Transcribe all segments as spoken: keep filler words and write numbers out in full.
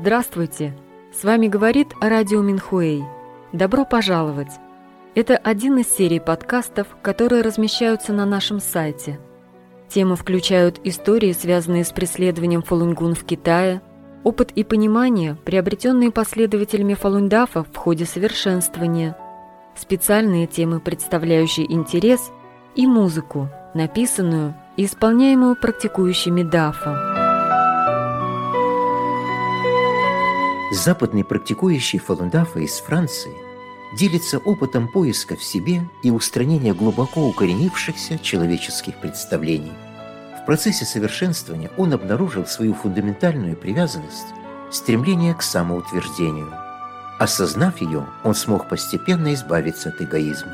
Здравствуйте! С вами говорит Радио Минхуэй. Добро пожаловать! Это один из серий подкастов, которые размещаются на нашем сайте. Темы включают истории, связанные с преследованием фалунгун в Китае, опыт и понимание, приобретенные последователями фалундафа в ходе совершенствования, специальные темы, представляющие интерес, и музыку, написанную и исполняемую практикующими дафа. Западный практикующий фалундафа из Франции делится опытом поиска в себе и устранения глубоко укоренившихся человеческих представлений. В процессе совершенствования он обнаружил свою фундаментальную привязанность, стремление к самоутверждению. Осознав ее, он смог постепенно избавиться от эгоизма.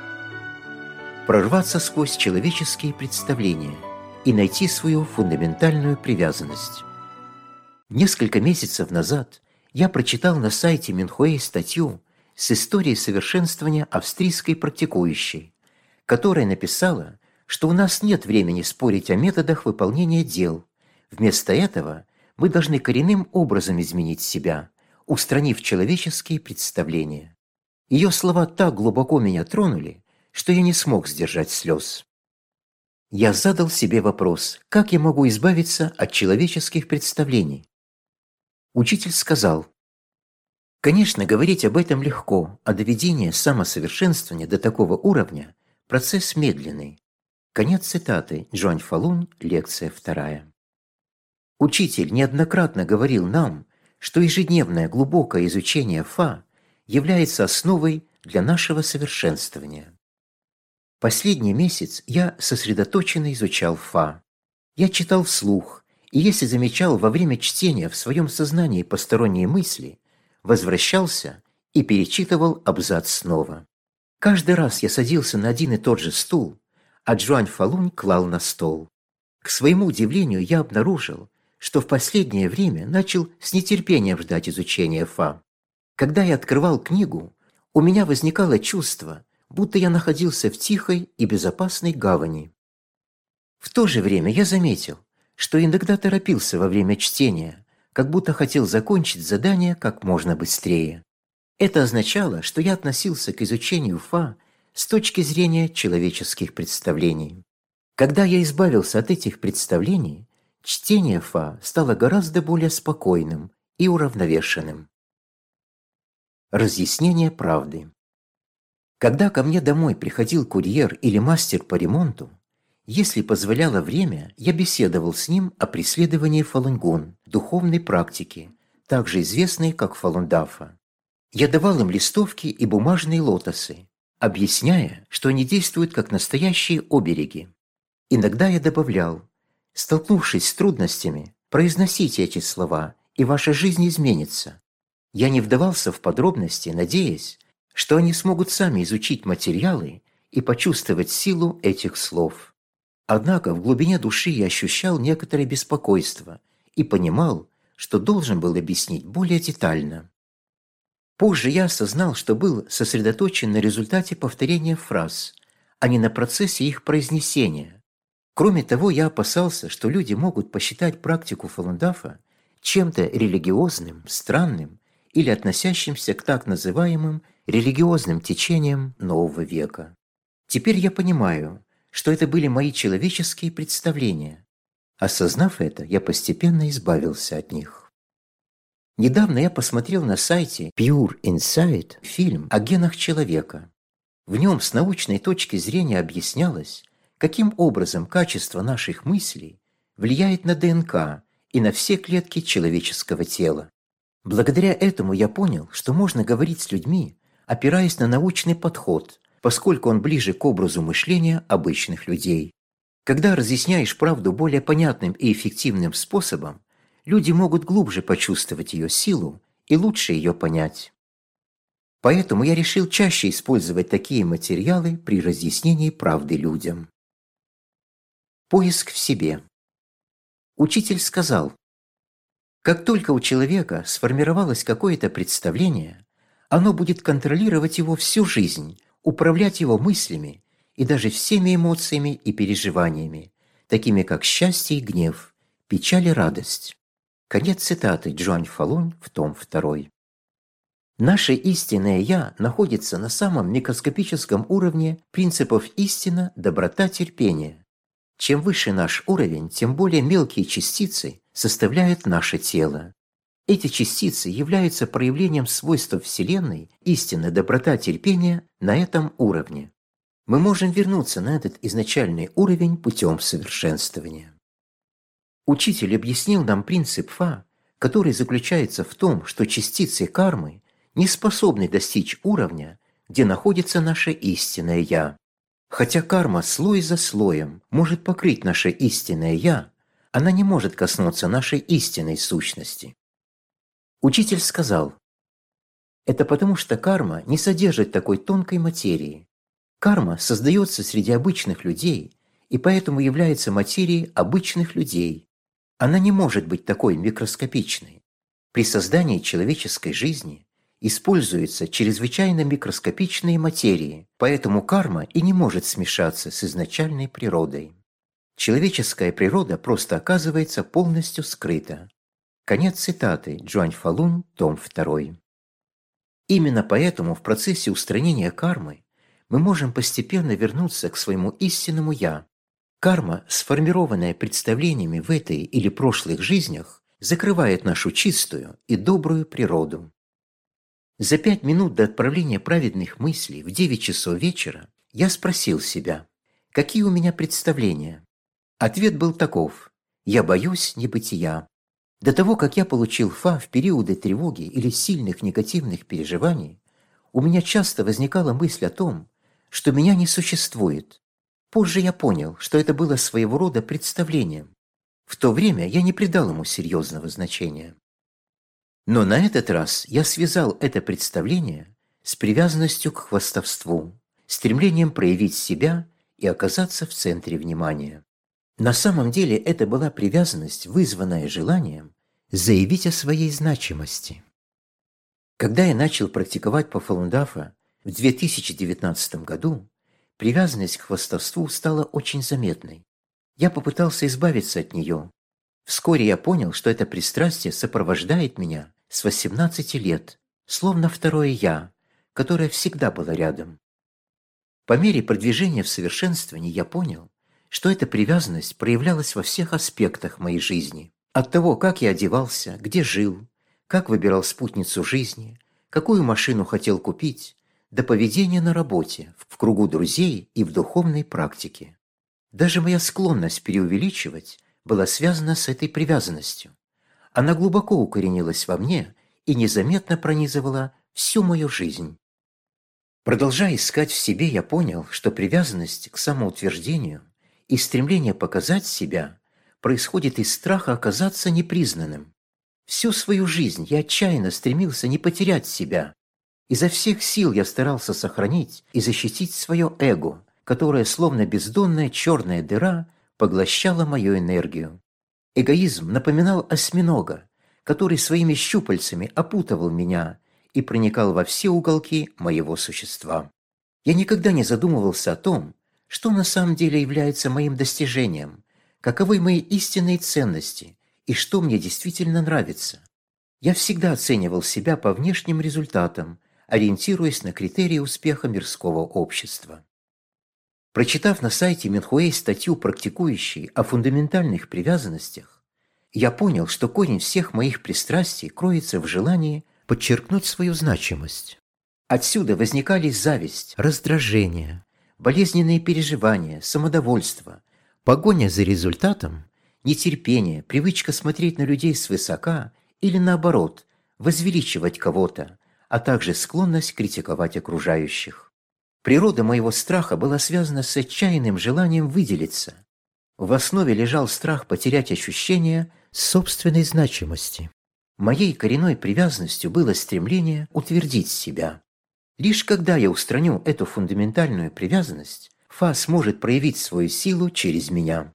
Прорваться сквозь человеческие представления и найти свою фундаментальную привязанность. Несколько месяцев назад я прочитал на сайте Минхуэй статью с историей совершенствования австрийской практикующей, которая написала, что у нас нет времени спорить о методах выполнения дел. Вместо этого мы должны коренным образом изменить себя, устранив человеческие представления. Ее слова так глубоко меня тронули, что я не смог сдержать слез. Я задал себе вопрос, как я могу избавиться от человеческих представлений. Учитель сказал: «Конечно, говорить об этом легко, а доведение самосовершенствования до такого уровня – процесс медленный». Конец цитаты. Джуань Фалун, лекция вторая. Учитель неоднократно говорил нам, что ежедневное глубокое изучение Фа является основой для нашего совершенствования. Последний месяц я сосредоточенно изучал Фа. Я читал вслух, и если замечал во время чтения в своем сознании посторонние мысли, возвращался и перечитывал абзац снова. Каждый раз я садился на один и тот же стул, а Джуань Фалунь клал на стол. К своему удивлению я обнаружил, что в последнее время начал с нетерпением ждать изучения Фа. Когда я открывал книгу, у меня возникало чувство, будто я находился в тихой и безопасной гавани. В то же время я заметил, что иногда торопился во время чтения, как будто хотел закончить задание как можно быстрее. Это означало, что я относился к изучению Фа с точки зрения человеческих представлений. Когда я избавился от этих представлений, чтение Фа стало гораздо более спокойным и уравновешенным. Разъяснение правды. Когда ко мне домой приходил курьер или мастер по ремонту, если позволяло время, я беседовал с ним о преследовании фалунгун, духовной практики, также известной как фалундафа. Я давал им листовки и бумажные лотосы, объясняя, что они действуют как настоящие обереги. Иногда я добавлял: столкнувшись с трудностями, произносите эти слова, и ваша жизнь изменится. Я не вдавался в подробности, надеясь, что они смогут сами изучить материалы и почувствовать силу этих слов. Однако в глубине души я ощущал некоторое беспокойство и понимал, что должен был объяснить более детально. Позже я осознал, что был сосредоточен на результате повторения фраз, а не на процессе их произнесения. Кроме того, я опасался, что люди могут посчитать практику фалундафа чем-то религиозным, странным или относящимся к так называемым религиозным течениям нового века. Теперь я понимаю, что это были мои человеческие представления. Осознав это, я постепенно избавился от них. Недавно я посмотрел на сайте Pure Insight фильм о генах человека. В нем с научной точки зрения объяснялось, каким образом качество наших мыслей влияет на ДНК и на все клетки человеческого тела. Благодаря этому я понял, что можно говорить с людьми, опираясь на научный подход, поскольку он ближе к образу мышления обычных людей. Когда разъясняешь правду более понятным и эффективным способом, люди могут глубже почувствовать ее силу и лучше ее понять. Поэтому я решил чаще использовать такие материалы при разъяснении правды людям. Поиск в себе. Учитель сказал: как только у человека сформировалось какое-то представление, оно будет контролировать его всю жизнь, управлять его мыслями и даже всеми эмоциями и переживаниями, такими как счастье и гнев, печаль и радость. Конец цитаты Джуань Фалунь в том второй. Наше истинное «я» находится на самом микроскопическом уровне принципов истина, доброта, терпение. Чем выше наш уровень, тем более мелкие частицы составляют наше тело. Эти частицы являются проявлением свойств Вселенной, истины, доброта, терпения на этом уровне. Мы можем вернуться на этот изначальный уровень путем совершенствования. Учитель объяснил нам принцип Фа, который заключается в том, что частицы кармы не способны достичь уровня, где находится наше истинное «я». Хотя карма слой за слоем может покрыть наше истинное «я», она не может коснуться нашей истинной сущности. Учитель сказал, это потому что карма не содержит такой тонкой материи. Карма создается среди обычных людей и поэтому является материей обычных людей. Она не может быть такой микроскопичной. При создании человеческой жизни используются чрезвычайно микроскопичные материи, поэтому карма и не может смешаться с изначальной природой. Человеческая природа просто оказывается полностью скрыта. Конец цитаты Джуань Фалунь, том второй. Именно поэтому в процессе устранения кармы мы можем постепенно вернуться к своему истинному «я». Карма, сформированная представлениями в этой или прошлых жизнях, закрывает нашу чистую и добрую природу. За пять минут до отправления праведных мыслей в девять часов вечера я спросил себя, какие у меня представления. Ответ был таков: я боюсь небытия. До того, как я получил Фа в периоды тревоги или сильных негативных переживаний, у меня часто возникала мысль о том, что меня не существует. Позже я понял, что это было своего рода представлением. В то время я не придал ему серьезного значения. Но на этот раз я связал это представление с привязанностью к хвастовству, стремлением проявить себя и оказаться в центре внимания. На самом деле это была привязанность, вызванная желанием заявить о своей значимости. Когда я начал практиковать по Фалун-Дафа в две тысячи девятнадцатом году, привязанность к хвастовству стала очень заметной. Я попытался избавиться от нее. Вскоре я понял, что это пристрастие сопровождает меня с восемнадцати лет, словно второе «я», которое всегда было рядом. По мере продвижения в совершенствовании я понял, что эта привязанность проявлялась во всех аспектах моей жизни. От того, как я одевался, где жил, как выбирал спутницу жизни, какую машину хотел купить, до поведения на работе, в кругу друзей и в духовной практике. Даже моя склонность преувеличивать была связана с этой привязанностью. Она глубоко укоренилась во мне и незаметно пронизывала всю мою жизнь. Продолжая искать в себе, я понял, что привязанность к самоутверждению и стремление показать себя происходит из страха оказаться непризнанным. Всю свою жизнь я отчаянно стремился не потерять себя. Изо всех сил я старался сохранить и защитить свое эго, которое, словно бездонная черная дыра, поглощало мою энергию. Эгоизм напоминал осьминога, который своими щупальцами опутывал меня и проникал во все уголки моего существа. Я никогда не задумывался о том, что на самом деле является моим достижением, каковы мои истинные ценности и что мне действительно нравится. Я всегда оценивал себя по внешним результатам, ориентируясь на критерии успеха мирского общества. Прочитав на сайте Минхуэй статью, практикующей о фундаментальных привязанностях, я понял, что корень всех моих пристрастий кроется в желании подчеркнуть свою значимость. Отсюда возникали зависть, раздражение, болезненные переживания, самодовольство, погоня за результатом, нетерпение, привычка смотреть на людей свысока или, наоборот, возвеличивать кого-то, а также склонность критиковать окружающих. Природа моего страха была связана с отчаянным желанием выделиться. В основе лежал страх потерять ощущение собственной значимости. Моей коренной привязанностью было стремление утвердить себя. Лишь когда я устраню эту фундаментальную привязанность, Фа сможет проявить свою силу через меня.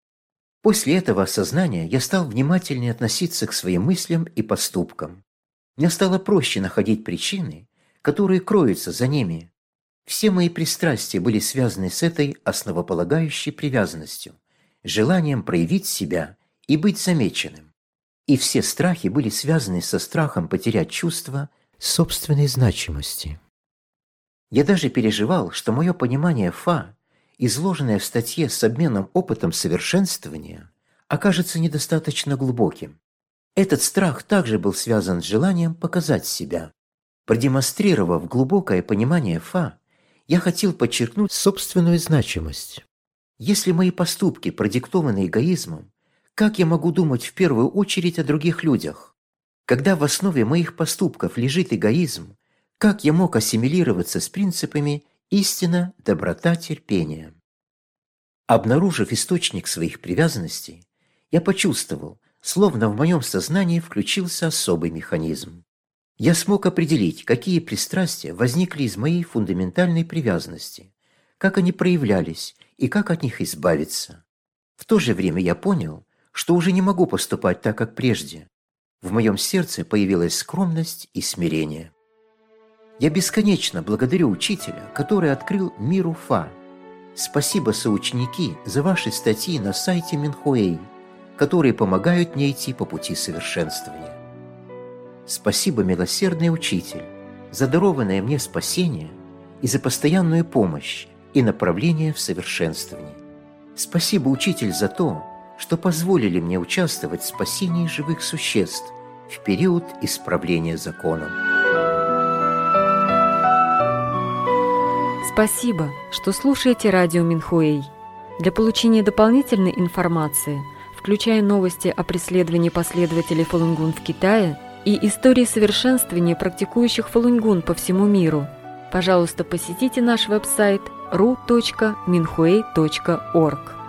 После этого осознания я стал внимательнее относиться к своим мыслям и поступкам. Мне стало проще находить причины, которые кроются за ними. Все мои пристрастия были связаны с этой основополагающей привязанностью, желанием проявить себя и быть замеченным. И все страхи были связаны со страхом потерять чувство собственной значимости. Я даже переживал, что мое понимание Фа, изложенное в статье с обменом опытом совершенствования, окажется недостаточно глубоким. Этот страх также был связан с желанием показать себя. Продемонстрировав глубокое понимание Фа, я хотел подчеркнуть собственную значимость. Если мои поступки продиктованы эгоизмом, как я могу думать в первую очередь о других людях? Когда в основе моих поступков лежит эгоизм, как я мог ассимилироваться с принципами истина, доброта, терпение? Обнаружив источник своих привязанностей, я почувствовал, словно в моем сознании включился особый механизм. Я смог определить, какие пристрастия возникли из моей фундаментальной привязанности, как они проявлялись и как от них избавиться. В то же время я понял, что уже не могу поступать так, как прежде. В моем сердце появилась скромность и смирение. Я бесконечно благодарю учителя, который открыл миру Фа. Спасибо, соученики, за ваши статьи на сайте Минхуэй, которые помогают мне идти по пути совершенствования. Спасибо, милосердный учитель, за дарованное мне спасение и за постоянную помощь и направление в совершенствовании. Спасибо, учитель, за то, что позволили мне участвовать в спасении живых существ в период исправления законом. Спасибо, что слушаете радио Минхуэй. Для получения дополнительной информации, включая новости о преследовании последователей Фалунгун в Китае и истории совершенствования практикующих Фалунгун по всему миру, пожалуйста, посетите наш веб-сайт ру точка минхуэй точка орг.